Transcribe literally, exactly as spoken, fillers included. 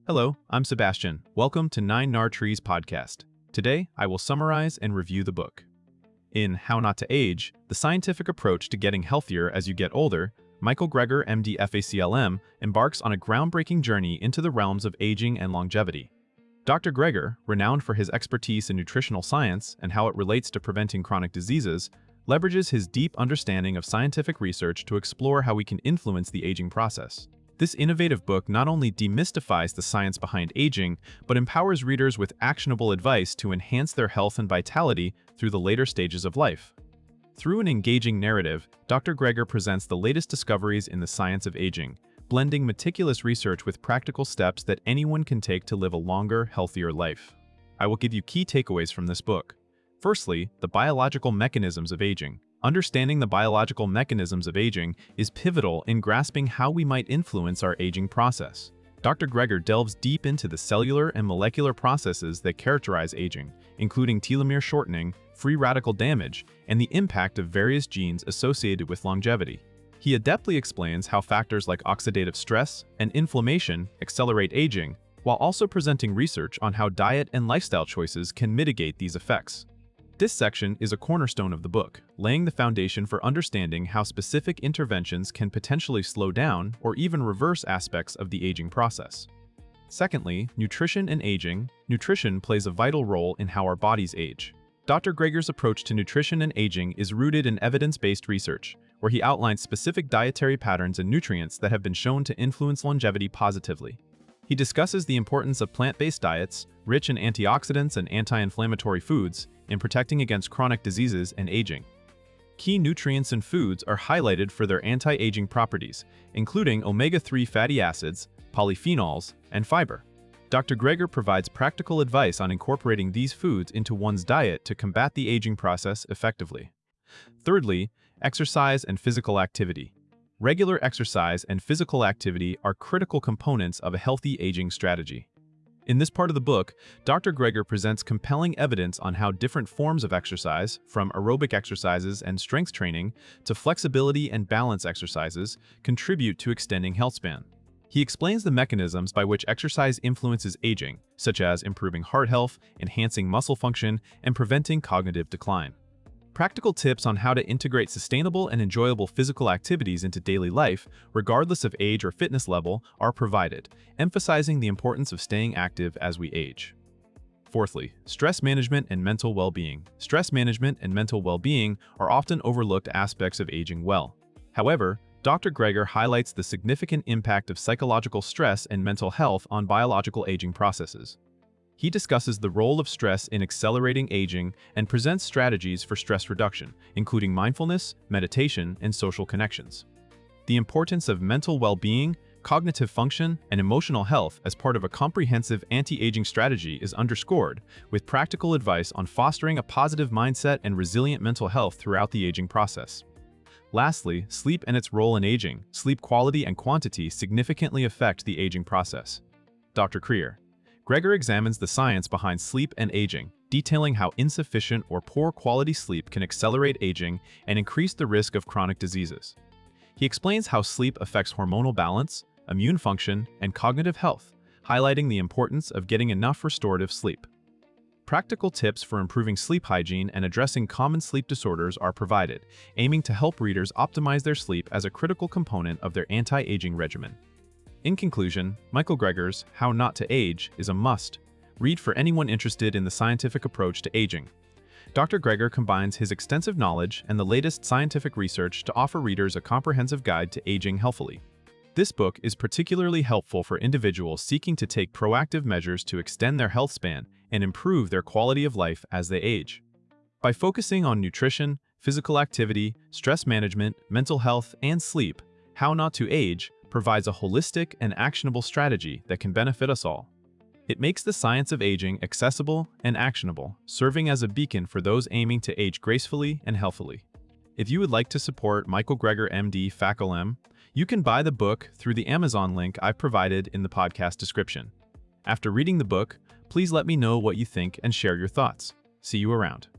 Hello, I'm Sebastian. Welcome to Nine Nar Trees podcast. Today, I will summarize and review the book. In How Not to Age, the scientific approach to getting healthier as you get older, Michael Greger, M D F A C L M, embarks on a groundbreaking journey into the realms of aging and longevity. Doctor Greger, renowned for his expertise in nutritional science and how it relates to preventing chronic diseases, leverages his deep understanding of scientific research to explore how we can influence the aging process. This innovative book not only demystifies the science behind aging, but empowers readers with actionable advice to enhance their health and vitality through the later stages of life. Through an engaging narrative, Doctor Greger presents the latest discoveries in the science of aging, blending meticulous research with practical steps that anyone can take to live a longer, healthier life. I will give you key takeaways from this book. Firstly, the biological mechanisms of aging. Understanding the biological mechanisms of aging is pivotal in grasping how we might influence our aging process. Doctor Greger delves deep into the cellular and molecular processes that characterize aging, including telomere shortening, free radical damage, and the impact of various genes associated with longevity. He adeptly explains how factors like oxidative stress and inflammation accelerate aging, while also presenting research on how diet and lifestyle choices can mitigate these effects. This section is a cornerstone of the book, laying the foundation for understanding how specific interventions can potentially slow down or even reverse aspects of the aging process. Secondly, nutrition and aging. Nutrition plays a vital role in how our bodies age. Doctor Greger's approach to nutrition and aging is rooted in evidence-based research, where he outlines specific dietary patterns and nutrients that have been shown to influence longevity positively. He discusses the importance of plant-based diets, rich in antioxidants and anti-inflammatory foods, in protecting against chronic diseases and aging. Key nutrients and foods are highlighted for their anti-aging properties, including omega three fatty acids, polyphenols, and fiber. Doctor Greger provides practical advice on incorporating these foods into one's diet to combat the aging process effectively. Thirdly, exercise and physical activity. Regular exercise and physical activity are critical components of a healthy aging strategy. In this part of the book, Doctor Greger presents compelling evidence on how different forms of exercise, from aerobic exercises and strength training to flexibility and balance exercises, contribute to extending health span. He explains the mechanisms by which exercise influences aging, such as improving heart health, enhancing muscle function, and preventing cognitive decline. Practical tips on how to integrate sustainable and enjoyable physical activities into daily life, regardless of age or fitness level, are provided, emphasizing the importance of staying active as we age. Fourthly, stress management and mental well-being. Stress management and mental well-being are often overlooked aspects of aging well. However, Doctor Greger highlights the significant impact of psychological stress and mental health on biological aging processes. He discusses the role of stress in accelerating aging and presents strategies for stress reduction, including mindfulness, meditation, and social connections. The importance of mental well-being, cognitive function, and emotional health as part of a comprehensive anti-aging strategy is underscored, with practical advice on fostering a positive mindset and resilient mental health throughout the aging process. Lastly, sleep and its role in aging. Sleep quality and quantity significantly affect the aging process. Doctor Greger Greger examines the science behind sleep and aging, detailing how insufficient or poor quality sleep can accelerate aging and increase the risk of chronic diseases. He explains how sleep affects hormonal balance, immune function, and cognitive health, highlighting the importance of getting enough restorative sleep. Practical tips for improving sleep hygiene and addressing common sleep disorders are provided, aiming to help readers optimize their sleep as a critical component of their anti-aging regimen. In conclusion, Michael Greger's How Not to Age is a must read for anyone interested in the scientific approach to aging. Doctor Greger combines his extensive knowledge and the latest scientific research to offer readers a comprehensive guide to aging healthily. This book is particularly helpful for individuals seeking to take proactive measures to extend their health span and improve their quality of life as they age. By focusing on nutrition, physical activity, stress management, mental health, and sleep, How Not to Age provides a holistic and actionable strategy that can benefit us all. It makes the science of aging accessible and actionable, serving as a beacon for those aiming to age gracefully and healthily. If you would like to support Michael Greger, M D F A C L M, you can buy the book through the Amazon link I've provided in the podcast description. After reading the book, please let me know what you think and share your thoughts. See you around.